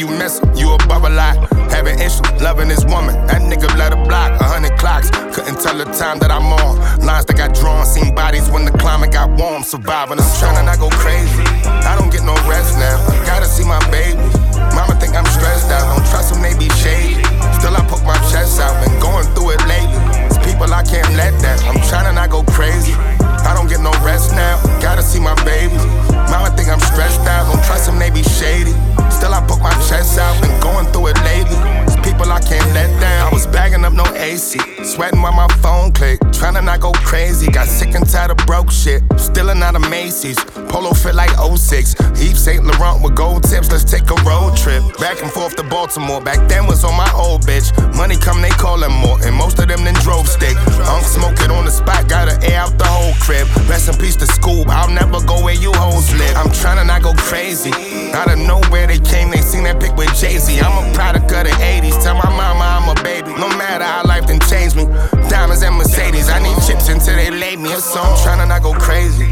you miss her, you above a lot. Having issues, loving this woman. That nigga let her block 100 clocks. Couldn't tell the time that I'm on. Lines that got drawn, seen bodies when the climate got warm. Surviving, I'm trying to not go crazy. I don't get no rest now. I gotta see my baby. Mama think I'm stressed out. Don't trust them, they be shady. Still I poke my chest out. Been going through it lately. It's people I can't let down. I'm trying to not go crazy. I don't get no rest now. Gotta see my baby. Mama think I'm stressed out. Don't trust them, they be shady. Still I poke my chest out. Been going through it lately. It's people I can't let down. I was bagging up no AC. Sweating while my phone clicked. Trying to not go crazy. Got sick and tired of broke shit. Stealing out of Macy's. Polo fit like 06. Yves Saint Laurent with gold tips. Let's take a road trip. Back and forth to Baltimore. Back then was on my old bitch. Money come, they callin' more. And most of them then drove stick. Unk smoke it on the spot. Gotta air out the whole crib. Rest in peace to Scoob. I'll never go where you hoes live. I'm tryna not go crazy. Out of nowhere they came. They seen that pic with Jay-Z. I'm a product of the 80s. Tell my mama I'm a baby. No matter how life done changed me. Diamonds and Mercedes. I need chips until they lay me. So I'm tryna not go crazy.